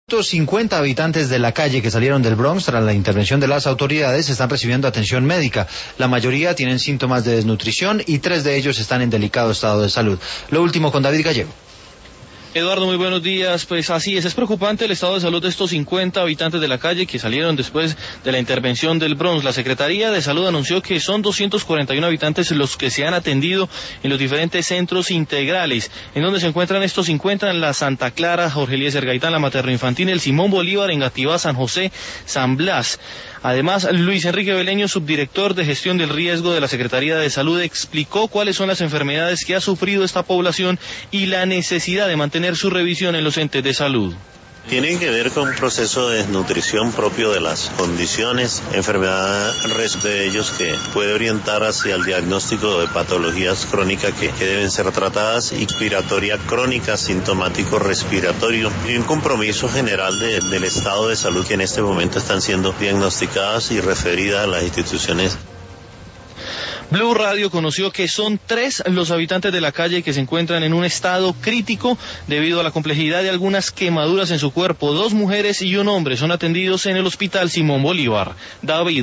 150 habitantes de la calle que salieron del Bronx tras la intervención de las autoridades están recibiendo atención médica. La mayoría tienen síntomas de desnutrición y 3 de ellos están en delicado estado de salud. Lo último con David Gallego. Eduardo, muy buenos días. Pues así es preocupante el estado de salud de estos 50 habitantes de la calle que salieron después de la intervención del Bronx. La Secretaría de Salud anunció que son 241 habitantes los que se han atendido en los diferentes centros integrales. ¿En donde se encuentran estos 50? En la Santa Clara, Jorge Eliezer Gaitán, la Materno Infantil, el Simón Bolívar, Engativá, San José, San Blas. Además, Luis Enrique Beleño, subdirector de gestión del riesgo de la Secretaría de Salud, explicó cuáles son las enfermedades que ha sufrido esta población y la necesidad de mantener su revisión en los entes de salud. Tienen que ver con un proceso de desnutrición propio de las condiciones, enfermedad de ellos que puede orientar hacia el diagnóstico de patologías crónicas que deben ser tratadas, respiratoria crónica, sintomático respiratorio, y un compromiso general del estado de salud que en este momento están siendo diagnosticadas y referidas a las instituciones. Blue Radio conoció que son 3 los habitantes de la calle que se encuentran en un estado crítico debido a la complejidad de algunas quemaduras en su cuerpo. 2 mujeres y un hombre son atendidos en el Hospital Simón Bolívar. David.